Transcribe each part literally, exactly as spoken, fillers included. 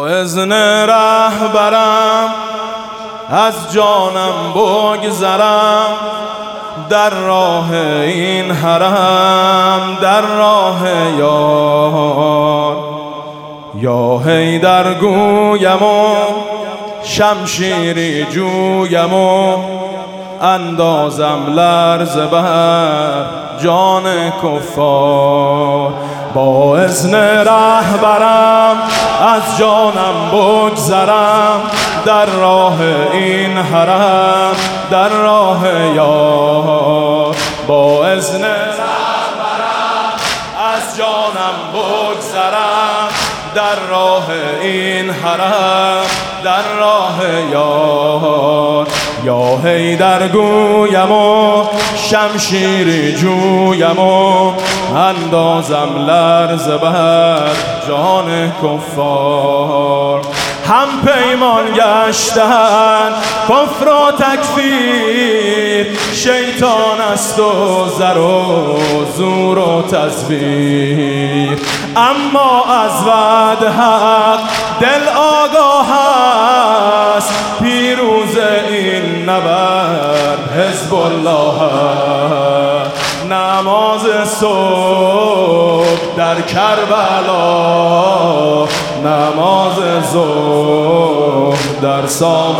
اذن رهبرم از جانم بگذرم، در راه این حرم، در راه یار. یا حیدر گویم و شمشیری جویم و اندازم لرزه بر جان کفار. با اذن رهبرم از جانم بگذرم، در راه این حرم، در راه یار. با اذن رهبرم از جانم بگذرم، در راه این حرم، در راه یار. یا حیدر گویم و شمشیری جویم و اندازم لرزه بر جان کفار. هم پیمان گشتن کفر و تکفیر، شیطان است و زر و زور و تزویر. اما از وعد حق دل آگاه است، پیروز این نبرد حزب الله است. نماز صبح در کربلا، نماز ظهر در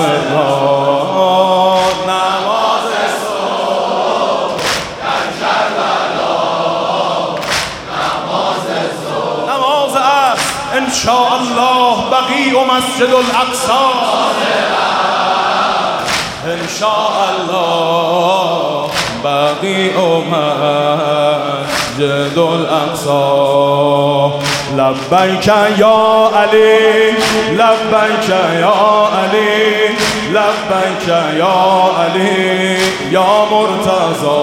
سامرا، نماز صبح در کربلا، نماز ظهر. نماز عصر انشاءالله بقیع و مسجد الاقصی، انشاءالله بقیع و مسجد الاقصی. لبیک یا علی، لبیک یا علی، لبیک یا علی یا مرتضی.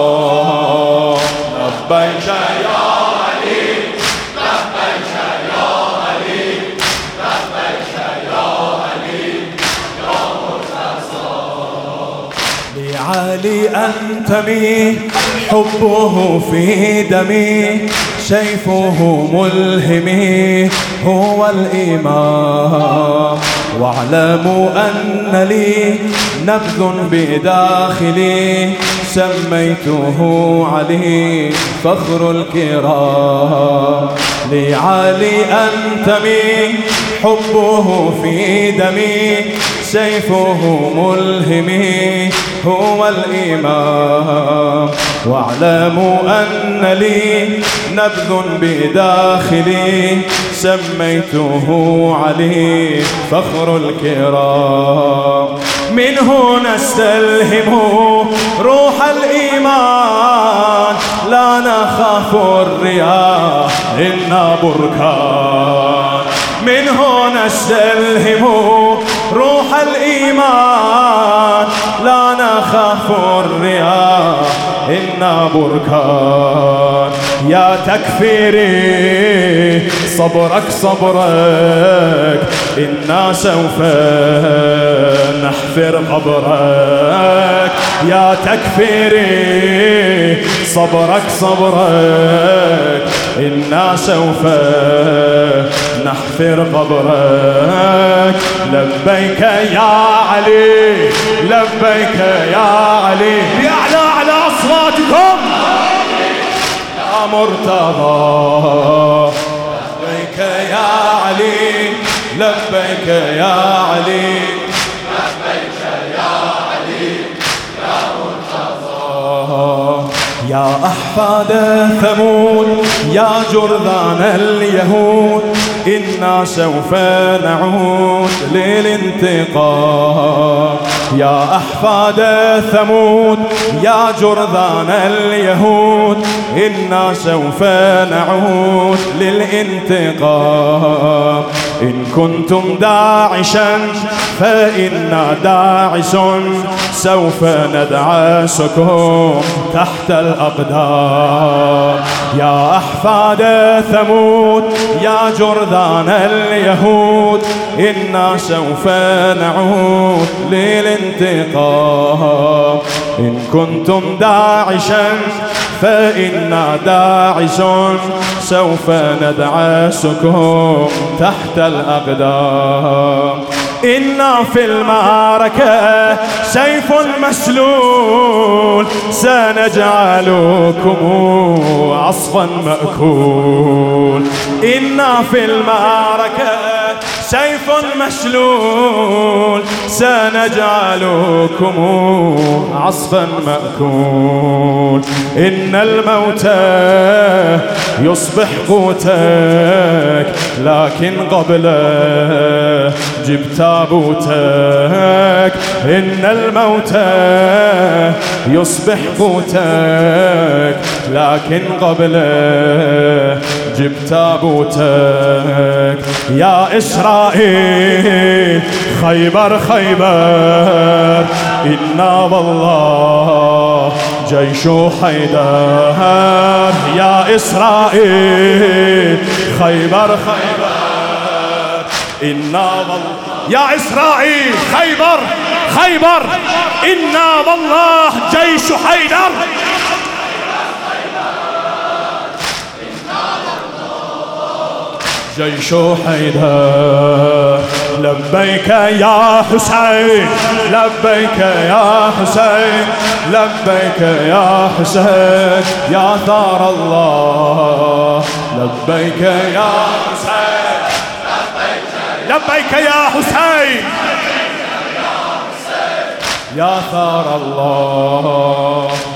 لبیک یا علی، لبیک یا علی، لبیک یا علی یا مرتضی. لعلی انتمی حبه في دمي، سيفه ملهمي هو الإمام. واعلموا أن لي نبذ بداخلي، سميته علي فخر الكرام. لعلي أنتمي حبه في دمي، سيفه ملهمي هو الإمام. واعلموا أن لي نبذ بداخلي، سميته علي فخر الكرام. منه نستلهم روح الإيمان، لا نخاف الرياح إنا بركان. منه نستلهم روح الإيمان، لا نخاف الرياح إنا بركان. يا تكفيري صبرك صبرك، إنا سوف نحفر قبرك. يا تكفيري صبرك صبرك، إنا سوف نحفر قبرك. لبيك يا علي، لبيك يا علي، بأعلى على أصواتكم يا مرتضى. لبيك يا علي، لبيك يا علي، لبيك يا علي يا مرتضى. يا أحفاد ثمود يا جرذان اليهود، إنا سوف نعود للانتقام. يا أحفاد ثمود يا جرذان اليهود، إنا سوف نعود للانتقام. إن كنتم داعشا فإنا داعس، سوف ندعسكم تحت الأقدام. يا أحفاد ثمود يا جرذان اليهود، إنا سوف نعود للانتقام. إن كنتم داعشا فإنا داعس سوف ندعسكم تحت الأقدام. إنا في المعركة سيف مسلول سنجعلكم عصفا مأكول. إنا في المعركة سيف مسلول سنجعلكم عصفا مأكول. إن الموت يصبح قوتك لكن قبله جب تابوتك. إن الموت يصبح قوتك لكن قبله جب تابوتك. يا إسرائيل خيبر خيبر إنا والله جيش حيدر. يا إسرائيل خيبر خيبر إنا والله. يا إسرائيل خيبر خيبر إنا والله جيش حيدر. جيش حيدر. لبيك يا حسين لبيك يا حسين لبيك يا حسين يا ثار الله. لبيك يا حسين لبيك يا حسين يا ثار الله.